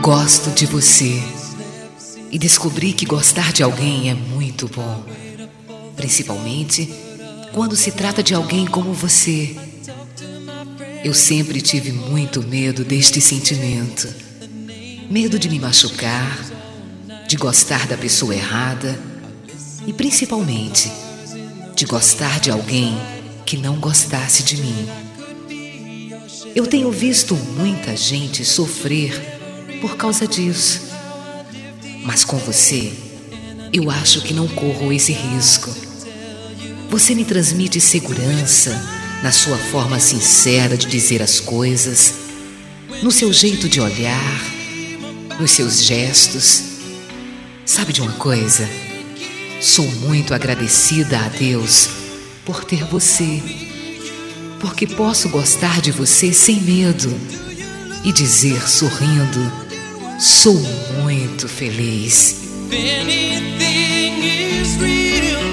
Gosto de você e descobri que gostar de alguém é muito bom, principalmente quando se trata de alguém como você. Eu sempre tive muito medo deste sentimento. Medo de me machucar, de gostar da pessoa errada e principalmente de gostar de alguém que não gostasse de mim. Eu tenho visto muita gente sofrer por causa disso, mas com você eu acho que não corro esse risco. Você me transmite segurança na sua forma sincera de dizer as coisas, no seu jeito de olhar, nos seus gestos. Sabe de uma coisa? Sou muito agradecida a Deus por ter você, porque posso gostar de você sem medo e dizer sorrindo: sou muito feliz. If anything is real,